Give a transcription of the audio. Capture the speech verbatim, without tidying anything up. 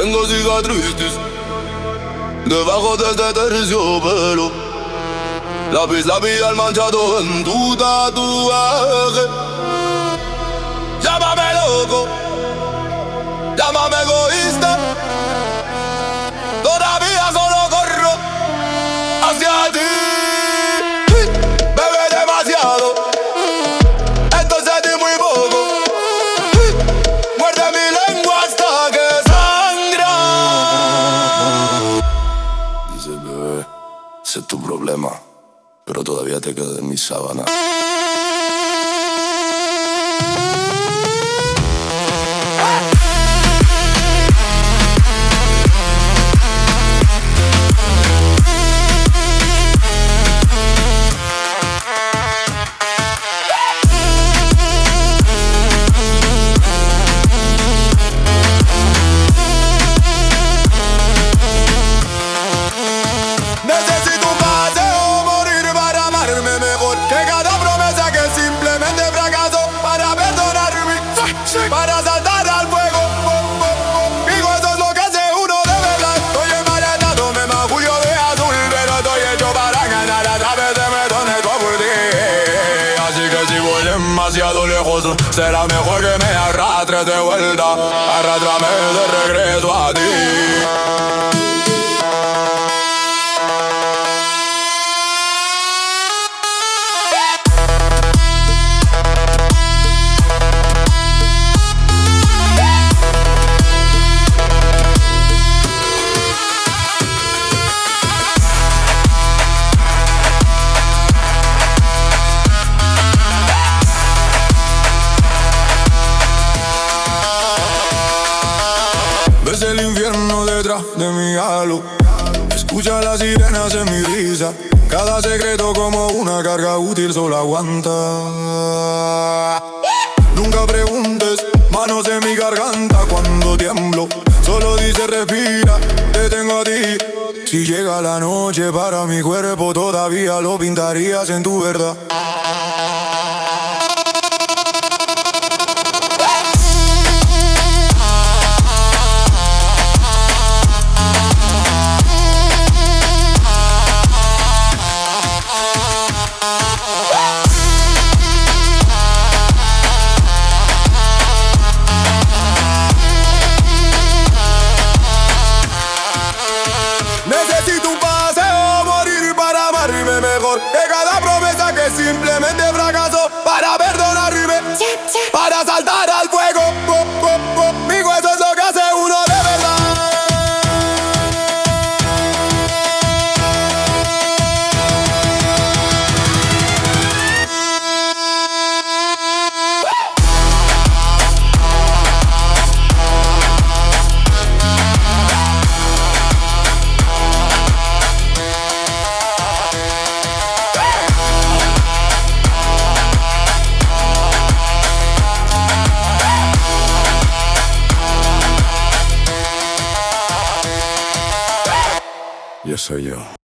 Tengo cicatrices debajo de este terciopelo. Lápiz, labial manchado en tu tatuaje. Llámame loco, llámame egoísta. Todavía solo corro hacia ti. Bebé demasiado, entonces di muy poco. Muerde mi lengua hasta que sangra. Dice bebé, ese es tu problema, pero todavía te quedas en mi sábana. Necesito un paseo, morir para amarme mejor que cada promesa que simplemente fracaso. Para perdonarme, para saltar al fuego. Digo, eso es lo que hace uno de verdad. Estoy enmaletado, me magullo de azul, pero estoy hecho para ganar. A través de metones por ti. Así que si voy demasiado lejos, será mejor que me arrastres de vuelta. Arrástrame de regreso a ti. Ves el infierno detrás de mi halo. Escucha las sirenas en mi risa. Cada secreto como una carga útil solo aguanta. Nunca preguntes, manos en mi garganta cuando tiemblo. Solo dice respira, te tengo a ti. Si llega la noche para mi cuerpo, todavía lo pintarías en tu verdad. Necesito un paseo, morir para amarme mejor que cada promesa que simplemente fracaso. Para perdonarme, para saltar al fuego. Digo, eso es lo que hace uno de verdad. Yo soy yo.